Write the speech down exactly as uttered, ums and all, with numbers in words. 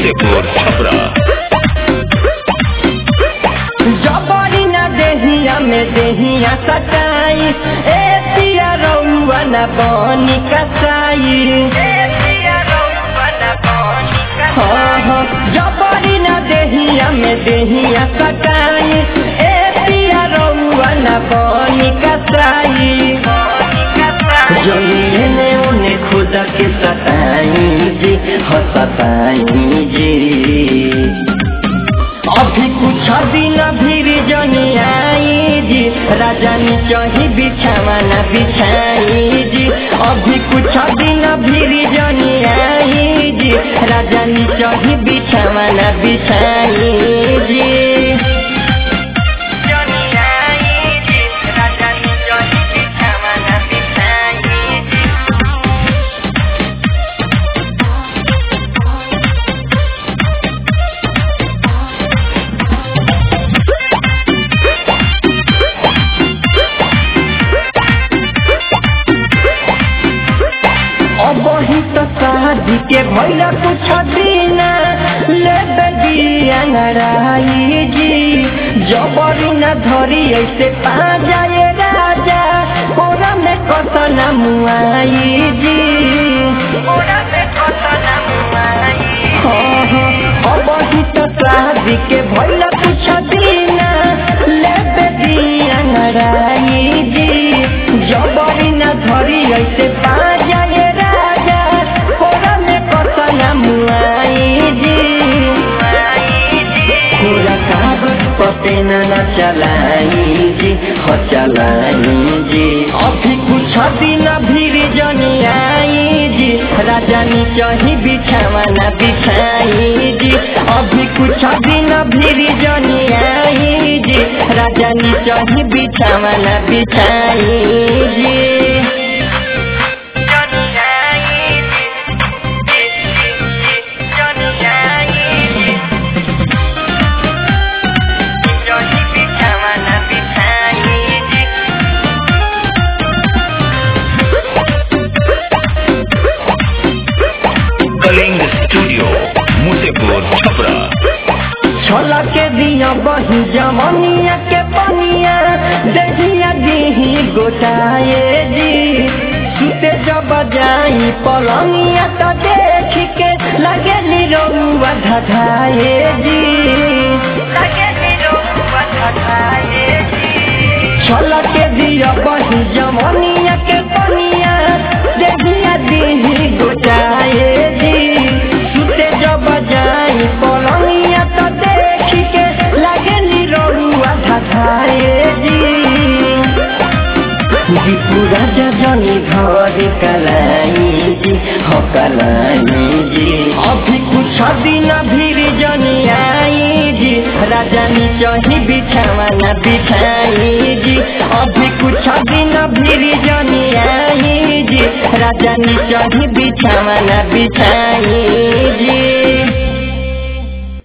मुसेपुर छपरा। जबरी न देहिया में देहिया सटाई ए पिया रउआ न बनी कसाई। हाँ हाँ जबरी न देहिया में देहिया सटाई ए पिया रउआ न बनी कसाई। जमीने उन्हें खुदा के सताई जी हो सताई जी। अभी कुछ दिन भीर जनी आई जी राजानी चही बिछावाना बिछाई जी। अभी कुछ दिन भीर जनी आई जी राजानी चही बिछावाना बिछाई जी। अबही तो शादी के भैया कुछ दिन ले दिया नाराई जी। जबरी न धरी ऐसे पा जाए राजा कोरा में कसन मुआई जी। हाँ हाँ अबही तो शादी के भैया कुछ दिन ले दिया नाराई जी। जबरी न धरी ऐसे पा जाए पतेना न चलाई जी हो चलाई जी। अभी कुछ दिन भीर जनी आई जी राजानी चही बिछावाना बिछाई जी। अभी कुछ दिन भीर जनी आई जी राजानी चही बिछावाना बिछाई जी। कलिंग स्टूडियो मुसेपुर छपरा। छोला के दिया बही जमनिया के पनिया देखिया दीही गोटाए जी। सुते जब जाई पलनिया तो देख के लगे निरौआ धधाए जी। छोला के दिया बही जमनिया के पनिया देखिया दीही गोटाए जी। सुते जब जाई पलनिया तो देख के लगे निरौआ धधाए जी। पूरा जनी घर कलाई जी हो कलाई जी। अभी कुछ दिन भीर जनी आई जी राजानी चही बिछावाना बिछाई जी। अभी कुछ दिन भीर जनी आई जी राजानी चही बिछावाना बिछाई जी।